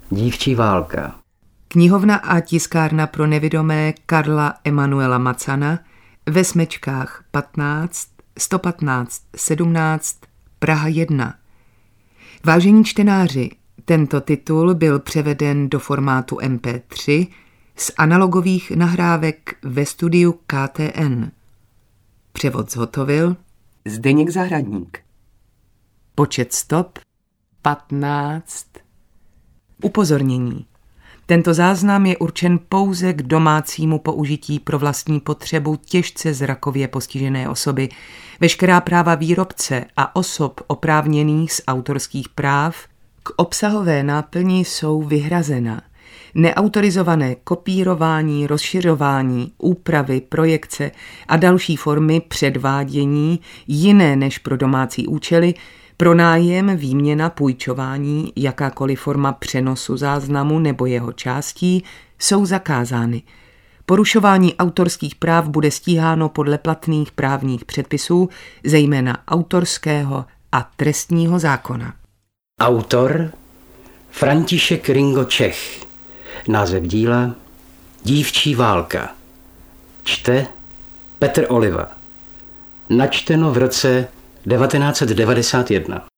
Dívčí válka. Knihovna a tiskárna pro nevidomé Karla Emanuela Macana ve Smečkách 15, 115, 17, Praha 1. Vážení čtenáři, tento titul byl převeden do formátu MP3 z analogových nahrávek ve studiu KTN. Převod zhotovil Zdeněk Zahradník. Počet stop 15. Upozornění. Tento záznam je určen pouze k domácímu použití pro vlastní potřebu těžce zrakově postižené osoby. Veškerá práva výrobce a osob oprávněných z autorských práv k obsahové náplni jsou vyhrazena. Neautorizované kopírování, rozšiřování, úpravy, projekce a další formy předvádění jiné než pro domácí účely, pronájem, výměna, půjčování, jakákoliv forma přenosu záznamu nebo jeho částí jsou zakázány. Porušování autorských práv bude stíháno podle platných právních předpisů, zejména autorského a trestního zákona. Autor František Ringo Čech. Název díla Dívčí válka. Čte Petr Oliva. Načteno v roce 1991.